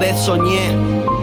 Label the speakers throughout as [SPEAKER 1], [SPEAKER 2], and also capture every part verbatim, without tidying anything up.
[SPEAKER 1] vez soñé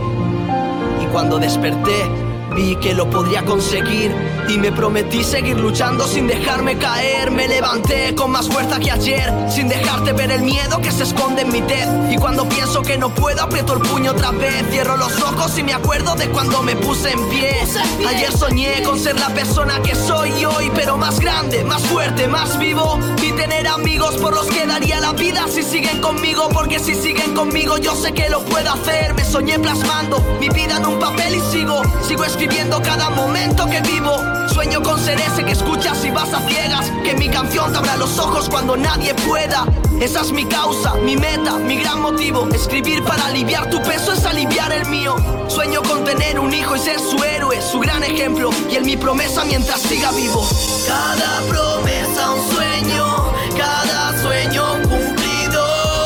[SPEAKER 1] y cuando desperté vi que lo podría conseguir y me prometí seguir luchando sin dejarme caer. Me levanté con más fuerza que ayer, sin dejarte ver el miedo que se esconde en mi tez. Y cuando pienso que no puedo, aprieto el puño otra vez. Cierro los ojos y me acuerdo de cuando me puse en pie. Ayer soñé con ser la persona que soy hoy, pero más grande, más fuerte, más vivo. Y tener amigos por los que daría la vida si siguen conmigo, porque si siguen conmigo yo sé que lo puedo hacer. Me soñé plasmando mi vida en un papel y sigo, sigo escribiendo cada momento que vivo. Sueño con ser ese que escuchas y vas a ciegas, que mi canción te abra los ojos cuando nadie pueda. Esa es mi causa, mi meta, mi gran motivo. Escribir para aliviar tu peso es aliviar el mío. Sueño con tener un hijo y ser su héroe, su gran ejemplo, y él mi promesa mientras siga vivo. Cada promesa un sueño, cada sueño cumplido.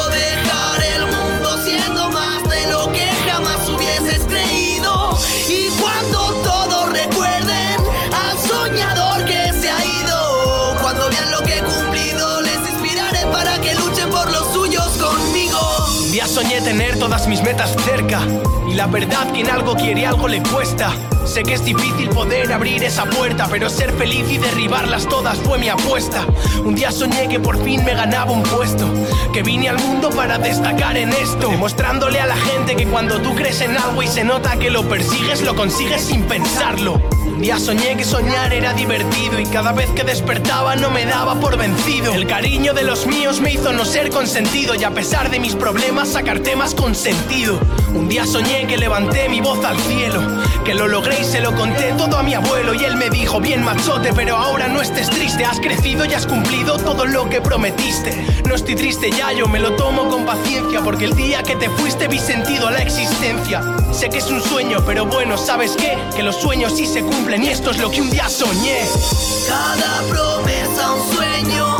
[SPEAKER 1] Dejar el mundo siendo más de lo que jamás hubieses creído. Y cuando todos recuerden al soñador que se ha ido, cuando vean lo que he cumplido, les inspiraré para que luchen por los suyos conmigo.
[SPEAKER 2] Un día soñé tener todas mis metas cerca, y la verdad quien algo quiere algo le cuesta. Sé que es difícil poder abrir esa puerta, pero ser feliz y derribarlas todas fue mi apuesta. Un día soñé que por fin me ganaba un puesto, que vine al mundo para destacar en esto, demostrándole a la gente que cuando tú crees en algo y se nota que lo persigues, lo consigues sin pensarlo. Un día soñé que soñar era divertido y cada vez que despertaba no me daba por vencido. El cariño de los míos me hizo no ser consentido y a pesar de mis problemas sacar temas con sentido. Un día soñé que levanté mi voz al cielo, que lo logré y se lo conté todo a mi abuelo y él me dijo: bien machote, pero ahora no estés triste, has crecido y has cumplido todo lo que prometiste. No estoy triste ya, yo me lo tomo con paciencia, porque el día que te fuiste vi sentido a la existencia. Sé que es un sueño, pero bueno, ¿sabes qué? Que los sueños sí se cumplen y esto es lo que un día soñé.
[SPEAKER 1] Cada promesa un sueño,